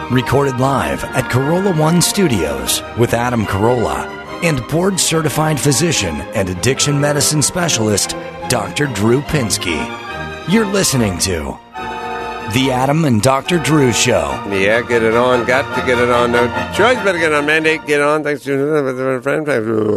Recorded live at Corolla One Studios with Adam Carolla and board-certified physician and addiction medicine specialist, Dr. Drew Pinsky. You're listening to The Adam and Dr. Drew Show. Yeah, get it on. Got to get it on. No choice. Better get on. Mandate. Get on. Thanks to a friend.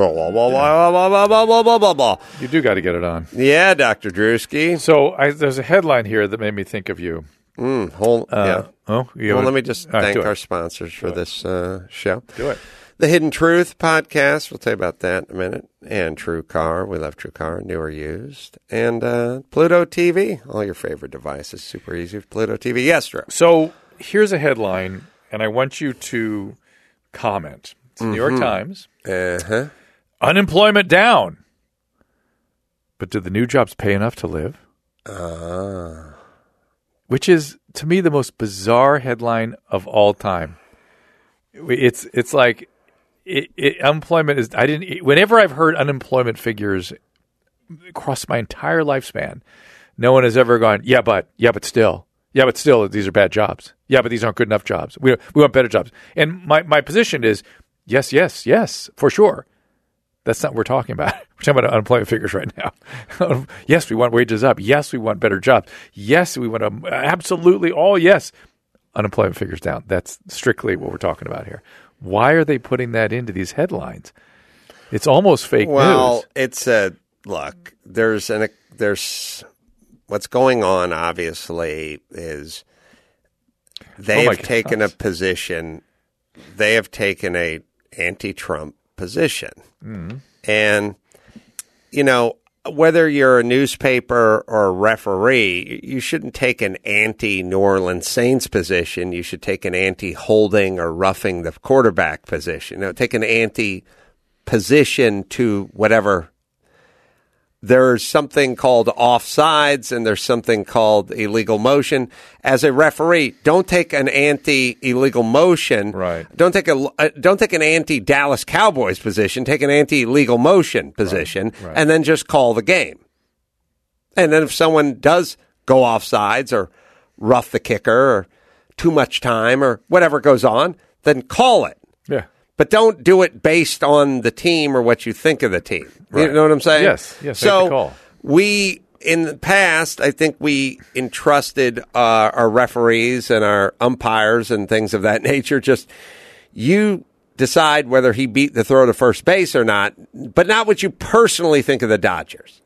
You do got to get it on. Yeah, Dr. Drewski. So there's a headline here that made me think of you. Yeah. Oh, Well, let me just thank our sponsors for this show. Do it. The Hidden Truth podcast. We'll tell you about that in a minute. And True Car. We love True Car. New or used. And Pluto TV. All your favorite devices. Super easy with Pluto TV. Yes, Drew. So here's a headline, and I want you to comment. It's the New York Times. Uh-huh. Unemployment down. But do the new jobs pay enough to live? Which is, to me, the most bizarre headline of all time. It's like... unemployment is. Whenever I've heard unemployment figures across my entire lifespan, no one has ever gone, but still, these are bad jobs. Yeah, but these aren't good enough jobs. We want better jobs. And my position is, yes, for sure. That's not what we're talking about. We're talking about unemployment figures right now. Yes, we want wages up. Yes, we want better jobs. Yes, we want absolutely all yes. Unemployment figures down. That's strictly what we're talking about here. Why are they putting that into these headlines? It's almost fake news. Well, it's look. There's what's going on. Obviously, is they have taken a position. They have taken a anti-Trump position, and whether you're a newspaper or a referee, you shouldn't take an anti-New Orleans Saints position. You should take an anti-holding or roughing the quarterback position. Take an anti-position to whatever. There's something called offsides, and there's something called illegal motion. As a referee, don't take an anti-illegal motion. Right. Don't take an anti-Dallas Cowboys position. Take an anti-illegal motion position, Right. and then just call the game. And then if someone does go offsides or rough the kicker or too much time or whatever goes on, then call it. Yeah. But don't do it based on the team or what you think of the team. Right. You know what I'm saying? Yes. So make the call. we, in the past, I think we entrusted our referees and our umpires and things of that nature. Just you decide whether he beat the throw to first base or not, but not what you personally think of the Dodgers.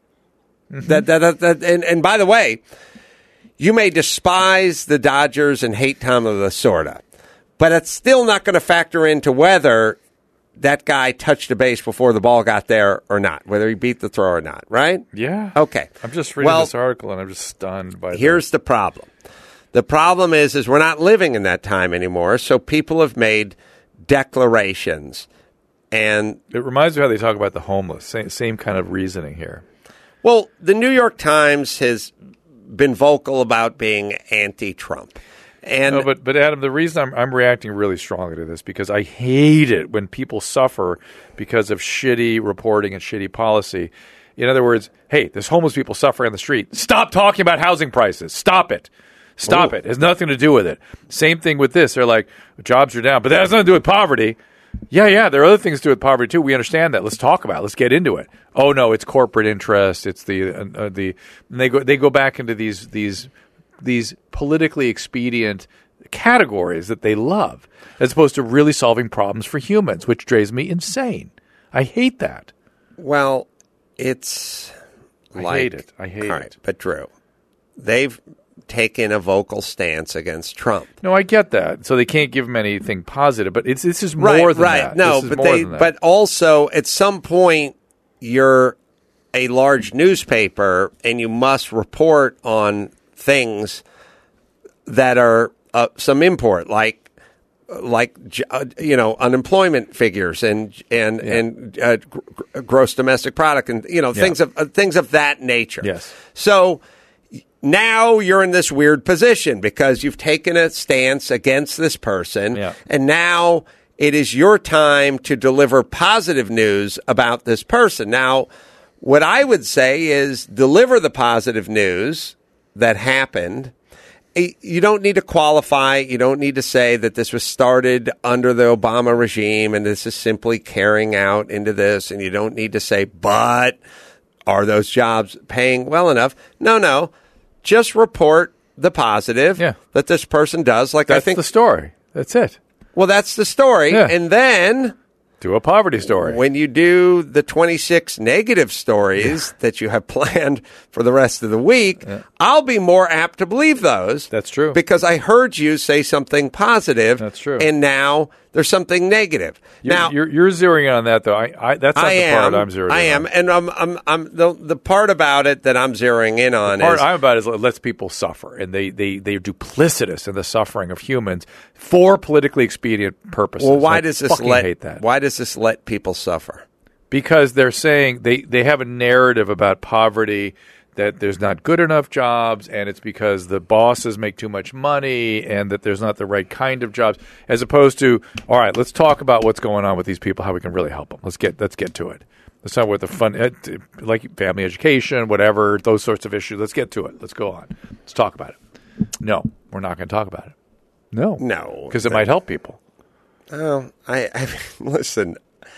And by the way, you may despise the Dodgers and hate Tom Lasorda. But it's still not going to factor into whether that guy touched a base before the ball got there or not, whether he beat the throw or not, right? Yeah. Okay. I'm just reading this article, and I'm just stunned by Here's the problem. The problem is we're not living in that time anymore, so people have made declarations. And it reminds me how they talk about the homeless. Same kind of reasoning here. Well, the New York Times has been vocal about being anti-Trump. No, but Adam, the reason I'm reacting really strongly to this because I hate it when people suffer because of shitty reporting and shitty policy. In other words, hey, there's homeless people suffering on the street. Stop talking about housing prices. Stop it. Stop it. It has nothing to do with it. Same thing with this. They're like, jobs are down, but that has nothing to do with poverty. Yeah, there are other things to do with poverty too. We understand that. Let's talk about it. Let's get into it. Oh no, it's corporate interest. It's and they go back into these politically expedient categories that they love, as opposed to really solving problems for humans, which drives me insane. I hate that. Well, I hate it. All right, but Drew, they've taken a vocal stance against Trump. No, I get that. So they can't give him anything positive, but this is more than that. No, but also at some point you're a large newspaper and you must report on things that are some import, like unemployment figures and gross domestic product and things of that nature. Yes. So now you're in this weird position because you've taken a stance against this person, and now it is your time to deliver positive news about this person. Now, what I would say is deliver the positive news that happened you don't need to qualify. You don't need to say that this was started under the Obama regime and this is simply carrying out into this. And you don't need to say, but are those jobs paying well enough? No. Just report the positive that this person does. Like, that's I think the story. That's it. Well, that's the story. Yeah. And then do a poverty story. When you do the 26 negative stories that you have planned for the rest of the week, I'll be more apt to believe those. That's true. Because I heard you say something positive. That's true. And now there's something negative. You're zeroing in on that, though. That's not the part I'm zeroing in on. I am. And I'm the part about it that I'm zeroing in on The part I'm about is it lets people suffer, and they're duplicitous in the suffering of humans for politically expedient purposes. Well, why I does this hate that? Why does this let people suffer? Because they're saying they have a narrative about poverty, that there's not good enough jobs, and it's because the bosses make too much money, and that there's not the right kind of jobs, as opposed to, all right, let's talk about what's going on with these people, how we can really help them. Let's get to it. Let's talk about the fun, like family education, whatever, those sorts of issues. Let's get to it. Let's go on. Let's talk about it. No, we're not going to talk about it. No, because it might help people. Oh, I listen.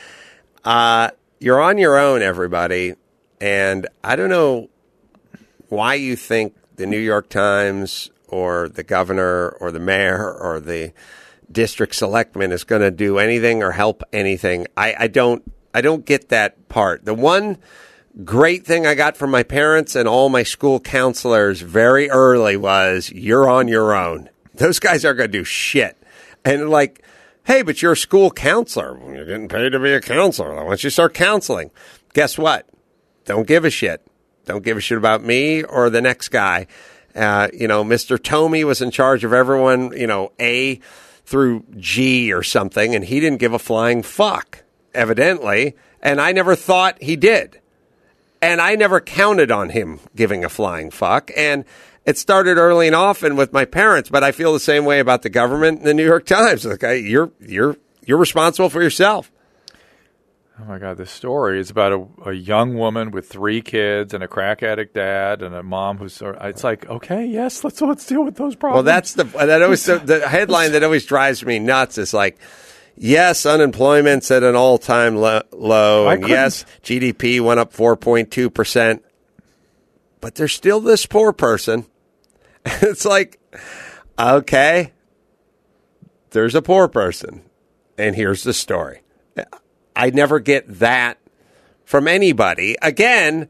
You're on your own, everybody, and I don't know why you think the New York Times or the governor or the mayor or the district selectman is going to do anything or help anything. I don't get that part. The one great thing I got from my parents and all my school counselors very early was, you're on your own. Those guys aren't going to do shit. And like, hey, but you're a school counselor. You're getting paid to be a counselor. Why don't you start counseling? Guess what? Don't give a shit. Don't give a shit about me or the next guy. Mr. Tomey was in charge of everyone, A through G or something, and he didn't give a flying fuck, evidently. And I never thought he did. And I never counted on him giving a flying fuck. And it started early and often with my parents, but I feel the same way about the government and the New York Times. Like, you're responsible for yourself. Oh, my God, this story is about a young woman with 3 kids and a crack addict dad and a mom who's – it's like, okay, yes, let's deal with those problems. Well, that's the headline that always drives me nuts is like, yes, unemployment's at an all-time low. And yes, GDP went up 4.2%. But there's still this poor person. It's like, okay, there's a poor person. And here's the story. I never get that from anybody. Again,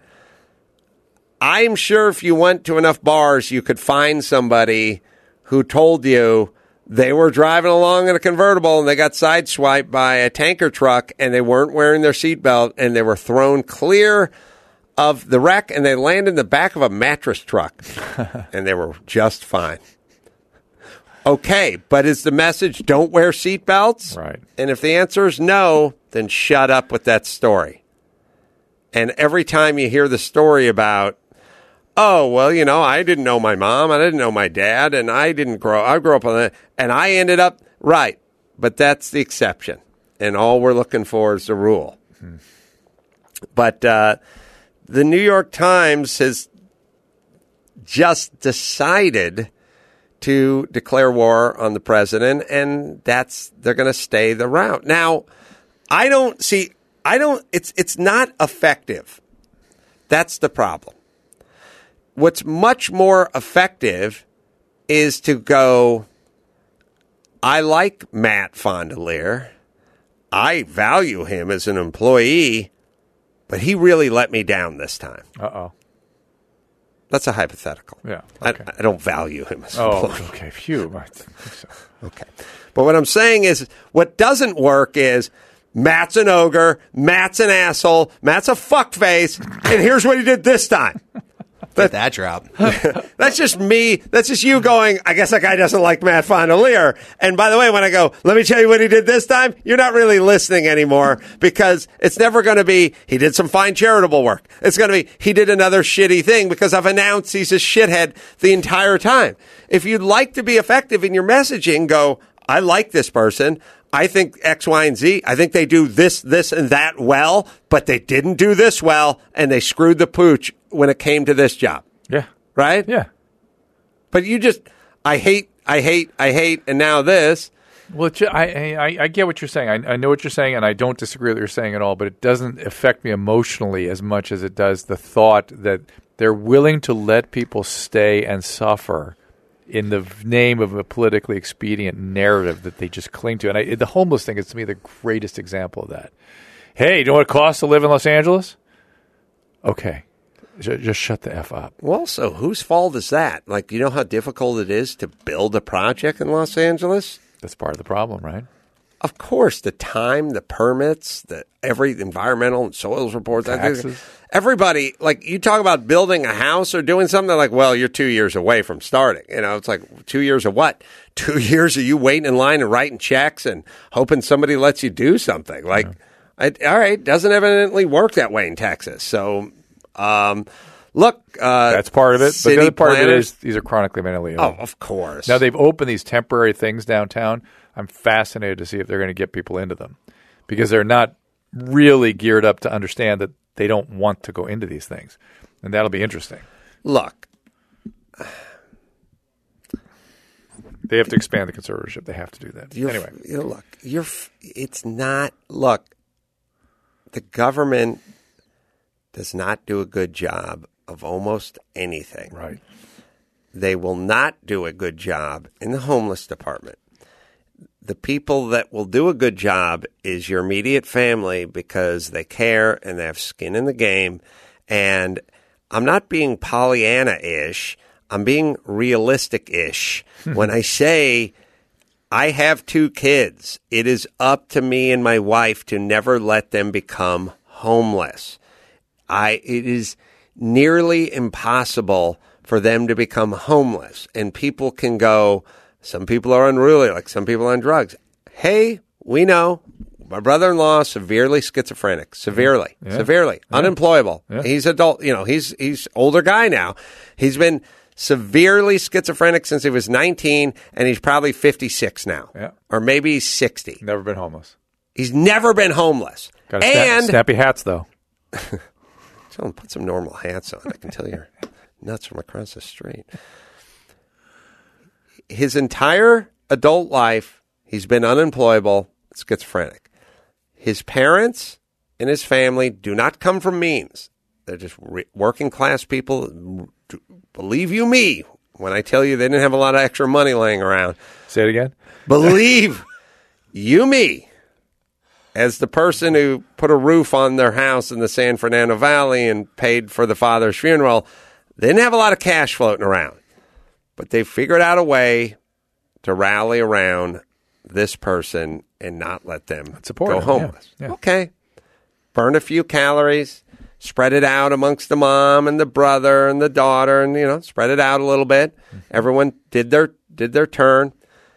I'm sure if you went to enough bars, you could find somebody who told you they were driving along in a convertible and they got sideswiped by a tanker truck and they weren't wearing their seatbelt and they were thrown clear of the wreck and they landed in the back of a mattress truck and they were just fine. Okay, but is the message don't wear seatbelts? Right. And if the answer is no, then shut up with that story. And every time you hear the story about, oh, well, I didn't know my mom, I didn't know my dad, and I grew up on that, and I ended up right. But that's the exception. And all we're looking for is the rule. But the New York Times has just decided to declare war on the president, and they're going to stay the route. Now, it's not effective. That's the problem. What's much more effective is to go, I like Matt Fondelier. I value him as an employee, but he really let me down this time. Uh-oh. That's a hypothetical. Yeah. Okay. I don't value him as an employee. Oh, okay. Phew. I think so. Okay. But what I'm saying is what doesn't work is Matt's an ogre, Matt's an asshole, Matt's a fuckface, and here's what he did this time. Get that drop. That's just me. That's just you going, I guess that guy doesn't like Matt Fondelier. And by the way, when I go, let me tell you what he did this time, you're not really listening anymore because it's never going to be, he did some fine charitable work. It's going to be, he did another shitty thing because I've announced he's a shithead the entire time. If you'd like to be effective in your messaging, go, I like this person. I think X, Y, and Z. I think they do this, and that well, but they didn't do this well, and they screwed the pooch when it came to this job. Yeah. Right? Yeah. But you just, I hate, and now this. Well, I get what you're saying. I know what you're saying, and I don't disagree with what you're saying at all, but it doesn't affect me emotionally as much as it does the thought that they're willing to let people stay and suffer in the name of a politically expedient narrative that they just cling to. And the homeless thing is, to me, the greatest example of that. Hey, do you know what it costs to live in Los Angeles? Okay. Just shut the F up. Well, so whose fault is that? Like, you know how difficult it is to build a project in Los Angeles? That's part of the problem, right? Of course, the time, the permits, every environmental and soils reports. Taxes. Everybody, like, you talk about building a house or doing something, they're like, well, you're 2 years away from starting. You know, it's like 2 years of what? 2 years of you waiting in line and writing checks and hoping somebody lets you do something. Like, all right, doesn't evidently work that way in Texas. So, look. That's part of it. But the other part of it is these are chronically mentally ill. Oh, of course. Now, they've opened these temporary things downtown. I'm fascinated to see if they're going to get people into them because they're not really geared up to understand that they don't want to go into these things. And that'll be interesting. Look. They have to expand the conservatorship. They have to do that. Anyway. It's not, look, the government does not do a good job of almost anything. Right. They will not do a good job in the homeless department. The people that will do a good job is your immediate family because they care and they have skin in the game. And I'm not being Pollyanna-ish. I'm being realistic-ish. When I say I have 2 kids, it is up to me and my wife to never let them become homeless. It is nearly impossible for them to become homeless. And people can go, some people are unruly, like some people on drugs. Hey, we know my brother-in-law severely schizophrenic, severely, unemployable. Yeah. He's adult, he's older guy now. He's been severely schizophrenic since he was 19, and he's probably 56 now. Yeah. Or maybe he's 60. Never been homeless. He's never been homeless. Got snappy hats, though. Tell him, put some normal hats on. I can tell you're nuts from across the street. His entire adult life, he's been unemployable, schizophrenic. His parents and his family do not come from means. They're just working class people. Believe you me when I tell you they didn't have a lot of extra money laying around. Say it again. Believe you me. As the person who put a roof on their house in the San Fernando Valley and paid for the father's funeral, they didn't have a lot of cash floating around. But they figured out a way to rally around this person and not let them go homeless. Yeah. Okay. Burn a few calories, spread it out amongst the mom and the brother and the daughter, and, spread it out a little bit. Mm-hmm. Everyone did their turn.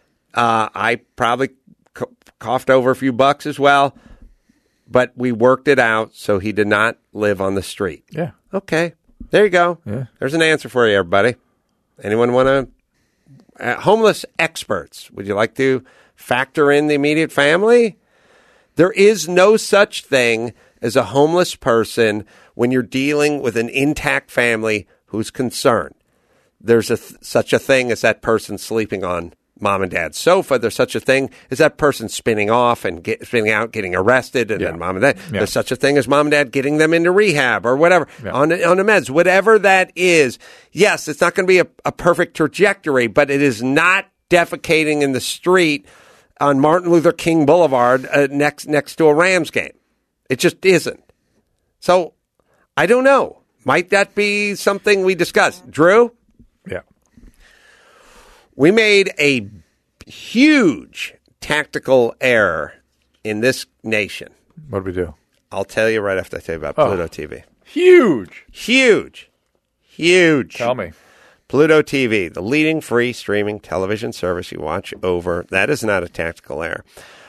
I probably coughed over a few bucks as well, but we worked it out so he did not live on the street. Yeah. Okay. There you go. Yeah. There's an answer for you, everybody. Anyone want to? Homeless experts, would you like to factor in the immediate family? There is no such thing as a homeless person when you're dealing with an intact family who's concerned. There's such a thing as that person sleeping on mom and dad's sofa. There's such a thing as that person spinning off and spinning out, getting arrested, and then mom and dad. Yeah. There's such a thing as mom and dad getting them into rehab or whatever, on the meds, whatever that is. Yes, it's not going to be a perfect trajectory, but it is not defecating in the street on Martin Luther King Boulevard next to a Rams game. It just isn't. So I don't know. Might that be something we discuss? Drew? Yeah. We made a huge tactical error in this nation. What did we do? I'll tell you right after I tell you about Pluto TV. Huge. Tell me. Pluto TV, the leading free streaming television service you watch over. That is not a tactical error.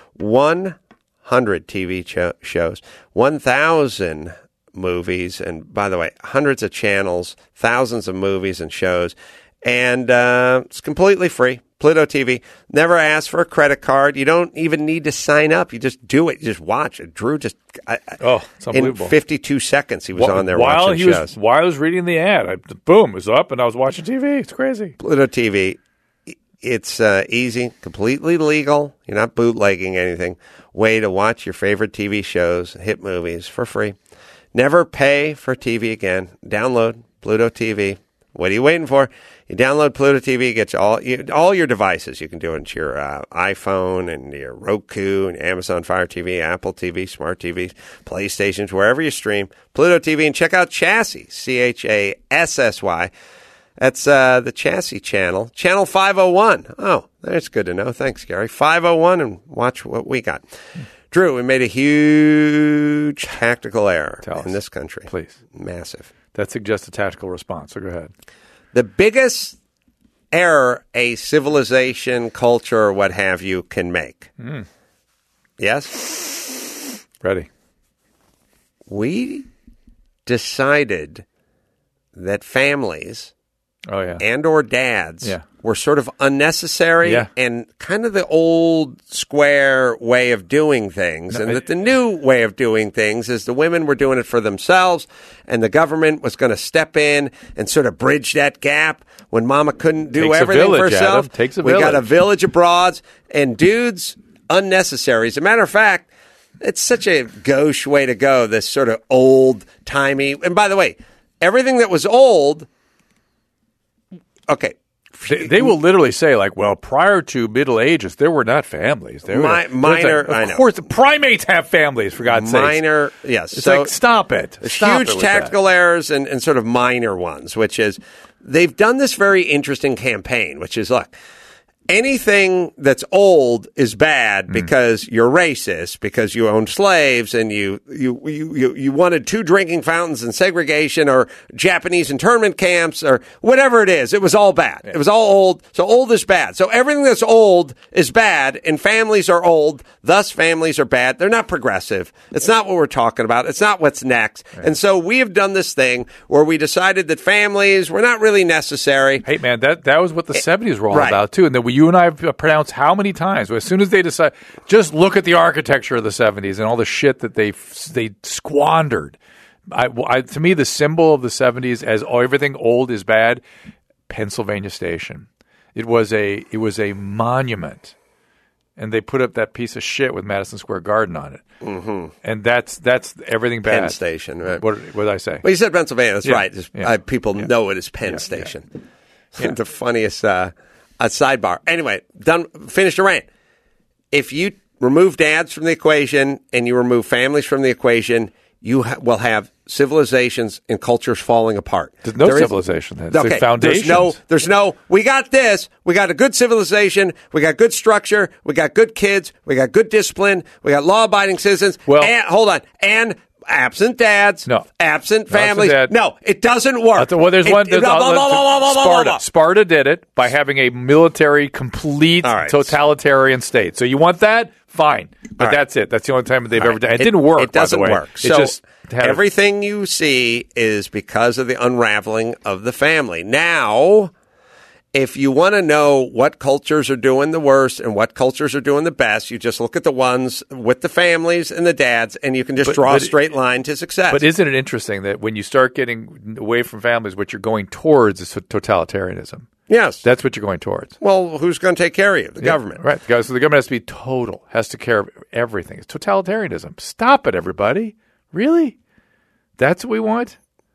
100 TV shows, 1,000 movies, and by the way, hundreds of channels, thousands of movies and shows. And it's completely free. Pluto TV. Never ask for a credit card. You don't even need to sign up. You just do it. You just watch it. Drew just... it's unbelievable. In 52 seconds, he was on there watching shows. While I was reading the ad, boom, it was up, and I was watching TV. It's crazy. Pluto TV. It's easy, completely legal. You're not bootlegging anything. Way to watch your favorite TV shows, hit movies for free. Never pay for TV again. Download Pluto TV. What are you waiting for? You download Pluto TV, get all your devices. You can do it into your iPhone and your Roku and Amazon Fire TV, Apple TV, Smart TVs, PlayStations, wherever you stream. Pluto TV, and check out Chassis, Chassy. That's the Chassis channel, channel 501. Oh, that's good to know. Thanks, Gary. 501, and watch what we got. Drew, we made a huge tactical error in this country. Please. Massive. That suggests a tactical response, so go ahead. The biggest error a civilization, culture, or what have you can make. Yes? Ready. We decided that families and or dads were sort of unnecessary and kind of the old square way of doing things. And that the new way of doing things is the women were doing it for themselves, and the government was going to step in and sort of bridge that gap when mama couldn't do everything for herself. We got a village of broads, and dudes, unnecessary. As a matter of fact, it's such a gauche way to go, this sort of old-timey. And by the way, everything that was old, okay. They will literally say, like, well, prior to Middle Ages, there were not families. There were minor, of course, the primates have families, for God's sake. Minor, yes. It's like, stop it. Stop huge tactical errors and sort of minor ones, which is they've done this very interesting campaign, which is, look, anything that's old is bad because you're racist, because you owned slaves, and you wanted 2 drinking fountains and segregation, or Japanese internment camps, or whatever it is. It was all bad. It was all old. So old is bad. So everything that's old is bad, and families are old. Thus, families are bad. They're not progressive. It's not what we're talking about. It's not what's next. Right. And so we have done this thing where we decided that families were not really necessary. Hey, man, that was what the 70s were all about, too. And then you and I have pronounced how many times? As soon as they decide, just look at the architecture of the 70s and all the shit that they squandered. To me, the symbol of the 70s as everything old is bad, Pennsylvania Station. It was a monument, and they put up that piece of shit with Madison Square Garden on it. Mm-hmm. And that's everything bad. Penn Station, right? What did I say? Well, you said Pennsylvania. That's right. People know it as Penn Station. Yeah. The funniest sidebar. Anyway, finished the rant. If you remove dads from the equation and you remove families from the equation, you will have civilizations and cultures falling apart. There's no civilization. That's the foundation. There's no, we got this. We got a good civilization. We got good structure. We got good kids. We got good discipline. We got law-abiding citizens. Well, and absent dads, absent families. No, it doesn't work. Well, there's one. Sparta did it by having a military, complete totalitarian state. So you want that? Fine. But that's it. That's the only time they've ever done it. It didn't work, It doesn't by the way. work. So everything you see is because of the unraveling of the family. Now, if you want to know what cultures are doing the worst and what cultures are doing the best, you just look at the ones with the families and the dads, and you can just draw a straight line to success. But isn't it interesting that when you start getting away from families, what you're going towards is totalitarianism? Yes. That's what you're going towards. Well, who's going to take care of you? The government. Right. So the government has to be total, has to care of everything. It's totalitarianism. Stop it, everybody. Really? That's what we want?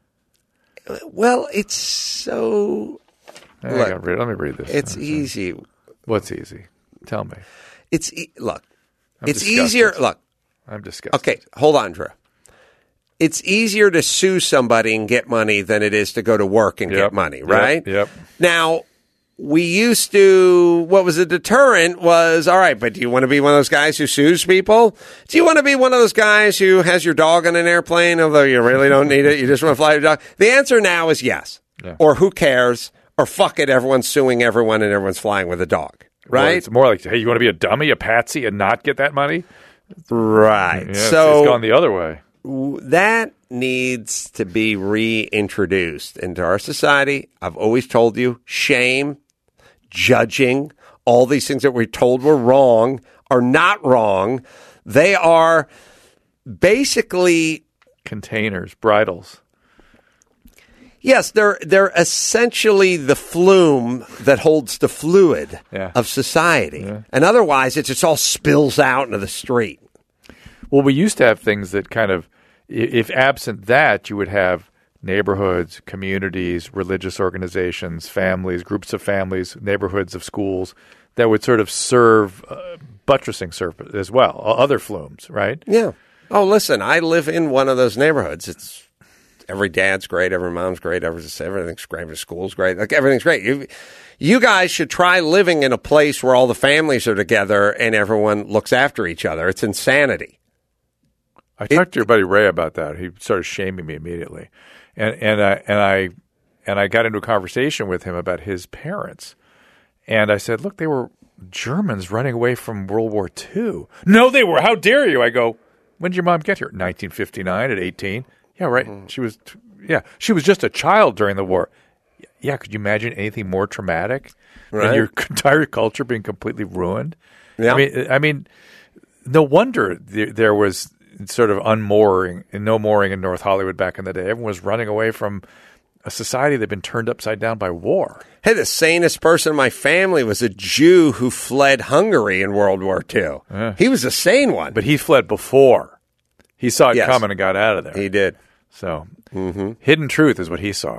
Well, it's so... Let me read this. It's easy. What's easy? Tell me. It's easier. Look, I'm disgusted. Okay, hold on, Drew. It's easier to sue somebody and get money than it is to go to work and get money, right? Yep. Now, we used to, what was a deterrent was, all right, but do you want to be one of those guys who sues people? Do you want to be one of those guys who has your dog on an airplane, although you really don't need it? You just want to fly your dog? The answer now is yes. Yeah. Or who cares? Or fuck it, everyone's suing everyone and everyone's flying with a dog, right? Well, it's more like, hey, you want to be a dummy, a patsy, and not get that money? Right. Yeah, so it's gone the other way. That needs to be reintroduced into our society. I've always told you, shame, judging, all these things that we're told were wrong are not wrong. They are basically... containers, bridles. Yes, they're essentially the flume that holds the fluid of society. Yeah. And otherwise, it just all spills out into the street. Well, we used to have things that kind of, if absent that, you would have neighborhoods, communities, religious organizations, families, groups of families, neighborhoods of schools that would sort of serve buttressing surface as well, other flumes, right? Yeah. Oh, listen, I live in one of those neighborhoods. It's every dad's great, every mom's great, everything's great, every school's great. Like everything's great. You guys should try living in a place where all the families are together and everyone looks after each other. It's insanity. I talked to your buddy Ray about that. He started shaming me immediately, and I got into a conversation with him about his parents, and I said, "Look, they were Germans running away from World War II." No, they were. How dare you? I go, "When did your mom get here?" 1959 at 18. Yeah, right. She was just a child during the war. Yeah, could you imagine anything more traumatic than your entire culture being completely ruined? Yeah. I mean, no wonder there was sort of unmooring and no mooring in North Hollywood back in the day. Everyone was running away from a society that had been turned upside down by war. Hey, the sanest person in my family was a Jew who fled Hungary in World War II. He was a sane one. But he fled before. He saw it coming and got out of there. He did. So, Hidden Truth is what he saw.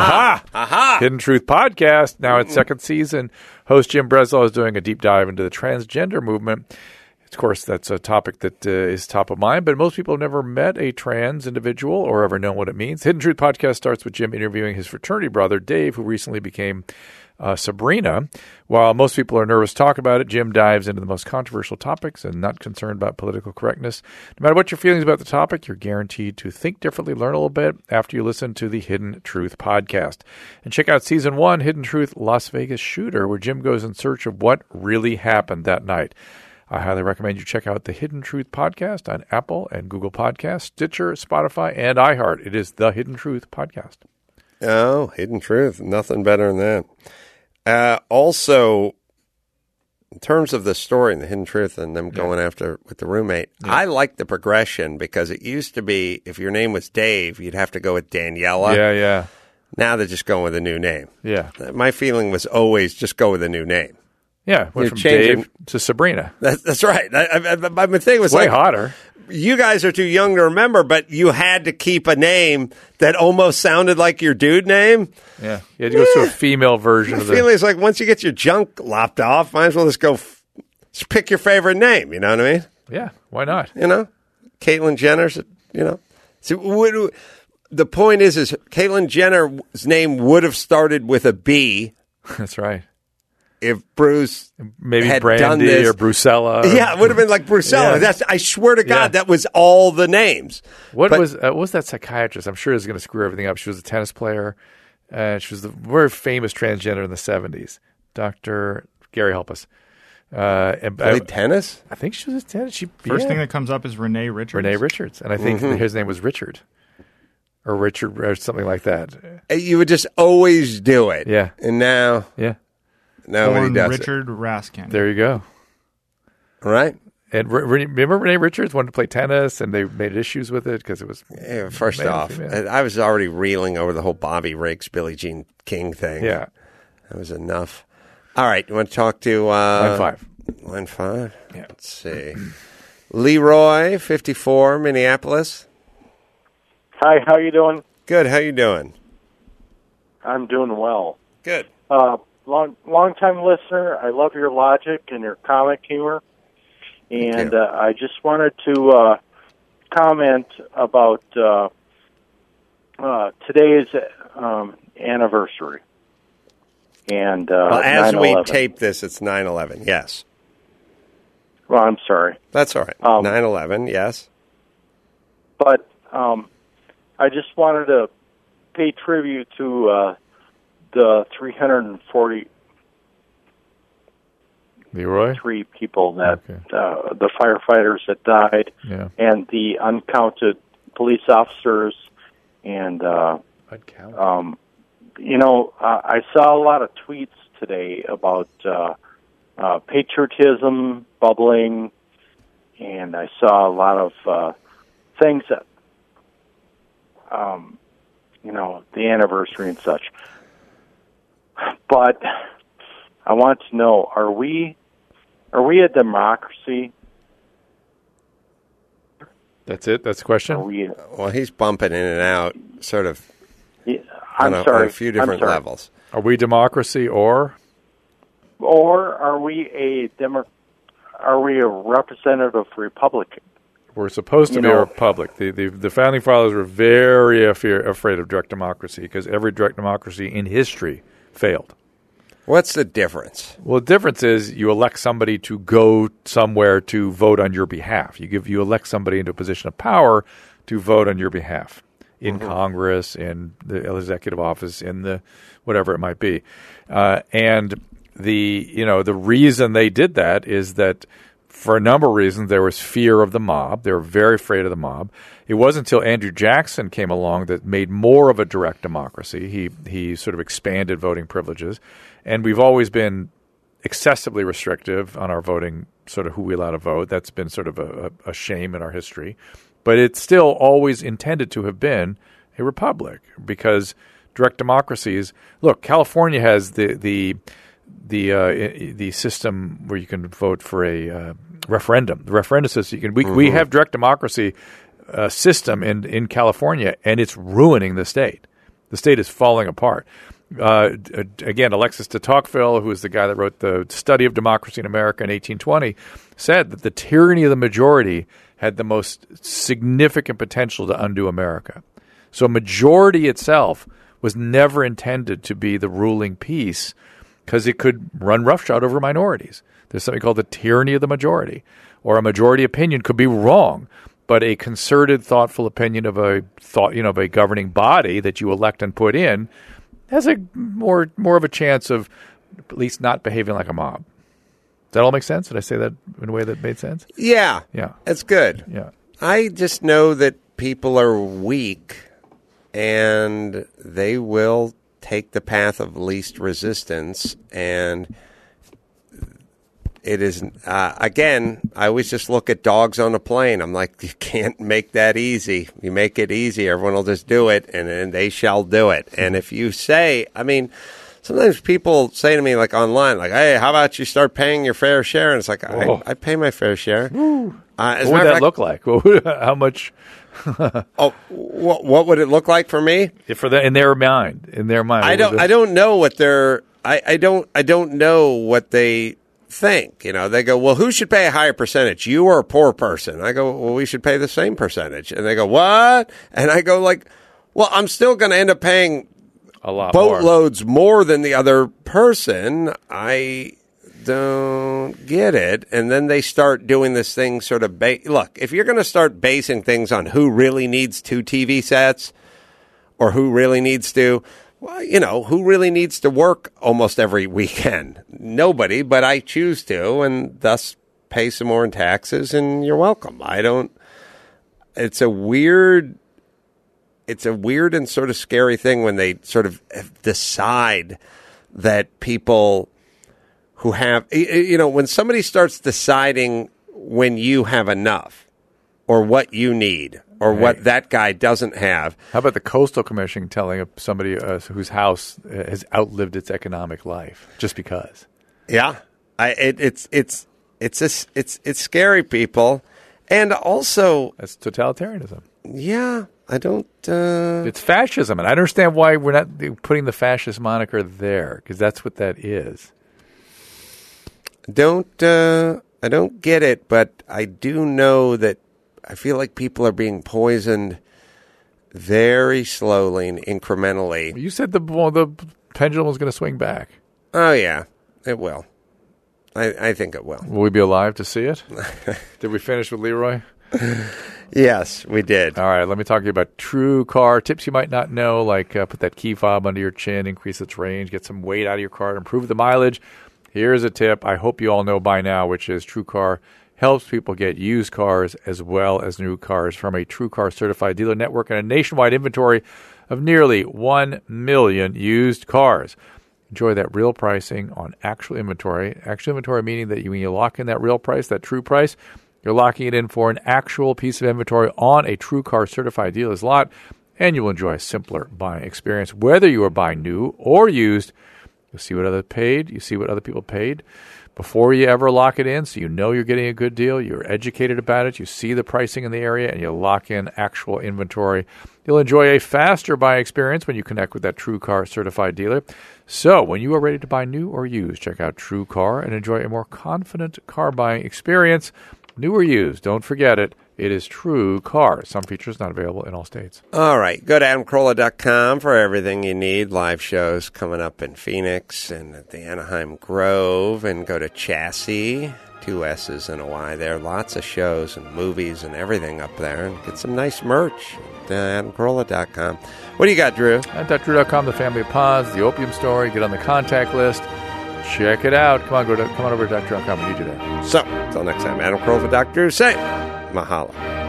Aha! Hidden Truth podcast, now its second season. Host Jim Breslau is doing a deep dive into the transgender movement. Of course, that's a topic that is top of mind, but most people have never met a trans individual or ever known what it means. Hidden Truth podcast starts with Jim interviewing his fraternity brother, Dave, who recently became Sabrina. While most people are nervous to talk about it, Jim dives into the most controversial topics and not concerned about political correctness. No matter what your feelings about the topic, you're guaranteed to think differently, learn a little bit after you listen to the Hidden Truth podcast. And check out Season 1, Hidden Truth Las Vegas Shooter, where Jim goes in search of what really happened that night. I highly recommend you check out the Hidden Truth podcast on Apple and Google Podcasts, Stitcher, Spotify, and iHeart. It is the Hidden Truth podcast. Oh, Hidden Truth. Nothing better than that. Also, in terms of the story and the Hidden Truth and them going after with the roommate, I like the progression because it used to be if your name was Dave, you'd have to go with Daniela. Yeah. Now they're just going with a new name. Yeah. My feeling was always just go with a new name. Yeah, went from Dave to Sabrina. That's right. My thing was way hotter. You guys are too young to remember, but you had to keep a name that almost sounded like your dude name. Yeah, you had to go to a female version of the feeling is like once you get your junk lopped off, might as well just go just pick your favorite name. You know what I mean? Yeah, why not? You know, Caitlyn Jenner's. You know, so the point is Caitlyn Jenner's name would have started with a B. That's right. If Bruce maybe had Brandy done this, or Brucella. Yeah, it would have been like Brucella. Yeah. I swear to God, that was all the names. What was that psychiatrist? I'm sure is going to screw everything up. She was a tennis player. She was the very famous transgender in the 70s. Dr. Gary, help us. Played tennis? I think she was a tennis. First thing that comes up is Renee Richards. Renee Richards. And I think his name was Richard. Or Richard or something like that. You would just always do it. Yeah. And now... Yeah. Nobody does Richard Raskin. There you go. All right. And remember Renee Richards wanted to play tennis, and they made issues with it because it was... Yeah, first off, I was already reeling over the whole Bobby Riggs, Billie Jean King thing. Yeah. That was enough. All right. You want to talk to... Line 5. Line 5? Yeah. Let's see. Leroy, 54, Minneapolis. Hi, how you doing? Good. How you doing? I'm doing well. Good. Long-time listener. I love your logic and your comic humor. And I just wanted to comment about today's anniversary. And as 9/11. we tape this, it's 9/11, yes. Well, I'm sorry. That's all right. 9/11, yes. But I just wanted to pay tribute to the 343 Leroy? people that the firefighters that died, and the uncounted police officers, and I'd count. I saw a lot of tweets today about patriotism bubbling, and I saw a lot of things that the anniversary and such. But I want to know, are we a democracy? That's it? That's the question? Well, he's bumping in and out, sort of. Yeah, on a few different levels. Are we democracy or are we a representative republic? We're supposed to be a republic. The founding fathers were very afraid of direct democracy because every direct democracy in history failed. What's the difference? Well, the difference is you elect somebody to go somewhere to vote on your behalf. You elect somebody into a position of power to vote on your behalf in Congress, in the executive office, in the whatever it might be. And the reason they did that is that for a number of reasons there was fear of the mob. They were very afraid of the mob. It wasn't until Andrew Jackson came along that made more of a direct democracy. He sort of expanded voting privileges. And we've always been excessively restrictive on our voting, sort of who we allow to vote. That's been sort of a shame in our history. But it's still always intended to have been a republic because direct democracies. Look, California has the system where you can vote for a referendum. The referendum system. We have direct democracy system in California, and it's ruining the state. The state is falling apart. Again, Alexis de Tocqueville, who is the guy that wrote the Study of Democracy in America in 1820, said that the tyranny of the majority had the most significant potential to undo America. So majority itself was never intended to be the ruling piece because it could run roughshod over minorities. There's something called the tyranny of the majority, or a majority opinion could be wrong, but a concerted, thoughtful opinion of a governing body that you elect and put in has a more of a chance of at least not behaving like a mob. Does that all make sense? Did I say that in a way that made sense? Yeah. That's good. Yeah. I just know that people are weak and they will take the path of least resistance. And it is, again, I always just look at dogs on a plane. I'm like, you can't make that easy. You make it easy, everyone will just do it, and they shall do it. And if you say, sometimes people say to me, like online, like, hey, how about you start paying your fair share? And it's like, I pay my fair share. What would that look like? How much? What would it look like for me? In their mind. I don't know what I don't know what they think. They go, well, who should pay a higher percentage, you or a poor person? I go, well, we should pay the same percentage. And they go, what? And I go, like, well, I'm still going to end up paying a lot boatloads more than the other person. I don't get it. And then they start doing this thing sort of look, if you're going to start basing things on who really needs 2 TV sets or who really needs to, well, who really needs to work almost every weekend? Nobody, but I choose to, and thus pay some more in taxes, and you're welcome. It's a weird and sort of scary thing when they sort of decide that people who have, when somebody starts deciding when you have enough or what you need or what that guy doesn't have. How about the Coastal Commission telling somebody whose house has outlived its economic life just because? Yeah, it's scary, people, and also that's totalitarianism. Yeah, I don't. It's fascism, and I understand why we're not putting the fascist moniker there because that's what that is. I don't get it, but I do know that I feel like people are being poisoned very slowly and incrementally. You said the pendulum was going to swing back. Oh, yeah, it will. I think it will. Will we be alive to see it? Did we finish with Leroy? Yes, we did. All right, let me talk to you about TrueCar. Tips you might not know, like put that key fob under your chin, increase its range, get some weight out of your car, improve the mileage. Here's a tip I hope you all know by now, which is TrueCar helps people get used cars as well as new cars from a TrueCar certified dealer network and a nationwide inventory of nearly 1 million used cars. Enjoy that real pricing on actual inventory. Actual inventory meaning that when you lock in that real price, that true price, you're locking it in for an actual piece of inventory on a TrueCar certified dealer's lot. and you'll enjoy a simpler buying experience. Whether you are buying new or used, you'll see what others paid. You see what other people paid before you ever lock it in, so you know you're getting a good deal. You're educated about it. You see the pricing in the area, and you lock in actual inventory. You'll enjoy a faster buying experience when you connect with that TrueCar certified dealer. So when you are ready to buy new or used, check out TrueCar and enjoy a more confident car buying experience. New or used, don't forget it. It is TrueCar. Some features not available in all states. All right. Go to AdamCarolla.com for everything you need. Live shows coming up in Phoenix and at the Anaheim Grove. And go to Chassis, 2 S's and a Y there. Lots of shows and movies and everything up there. And get some nice merch at AdamCarolla.com. What do you got, Drew? At DrDrew.com, the family of pods, the opium story. Get on the contact list. Check it out. Come on over to DrDrew.com. We need you there. So, until next time, Adam Carolla for Dr. Drew saying, mahalo.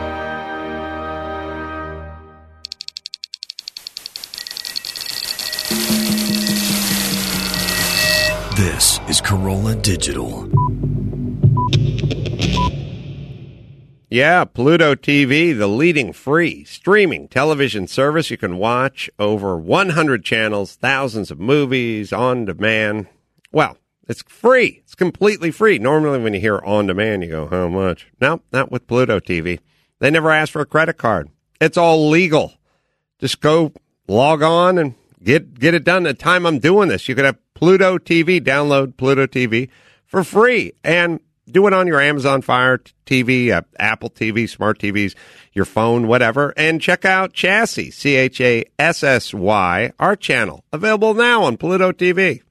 This is Corolla Digital. Yeah, Pluto TV, the leading free streaming television service. You can watch over 100 channels, thousands of movies on demand. Well, it's free. It's completely free. Normally when you hear on demand, you go, how much? No, not with Pluto TV. They never ask for a credit card. It's all legal. Just go log on and get it done. The time I'm doing this, you could have Pluto TV, download Pluto TV for free and do it on your Amazon Fire TV, Apple TV, smart TVs, your phone, whatever. And check out Chassis, Chassy, our channel. Available now on Pluto TV.